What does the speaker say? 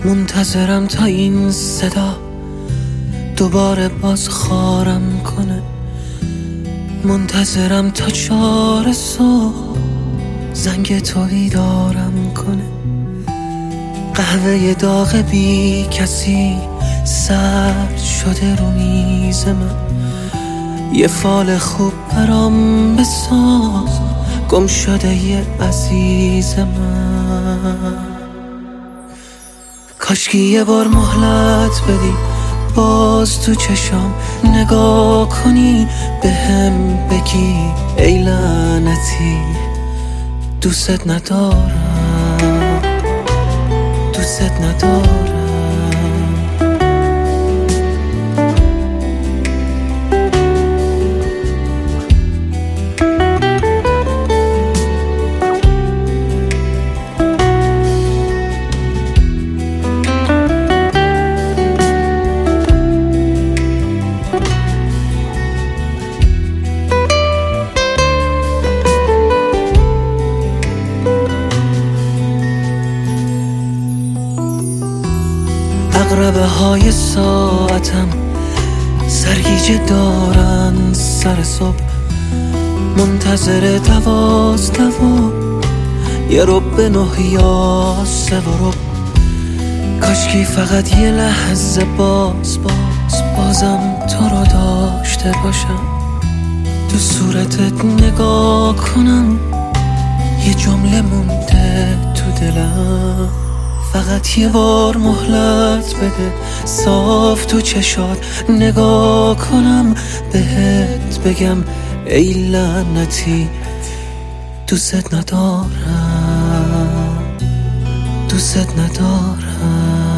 منتظرم تا این صدا دوباره باز خارم کنه، منتظرم تا 4 صبح زنگ تو بیدارم کنه. قهوه داغ بی کسی سرد شده رو میز من، یه فال خوب برام بساز گم شده یه عزیز من. کاشکی یه بار مهلت بدی باز تو چشام نگاه کنی، بهم بگی ای لعنتی دوست ندارم، دوست ندارم. عقربه های ساعتم سرگیجه دارن سر صبح، منتظر 12 یه رب 9 یا 3 رب. کاشکی فقط یه لحظه بازم تو رو داشته باشم، تو صورتت نگاه کنم، یه جمله مونده تو دلم. فقط یه بار مهلت بده صاف تو چشات نگاه کنم، بهت بگم ای لعنتی دوست ندارم، دوست ندارم.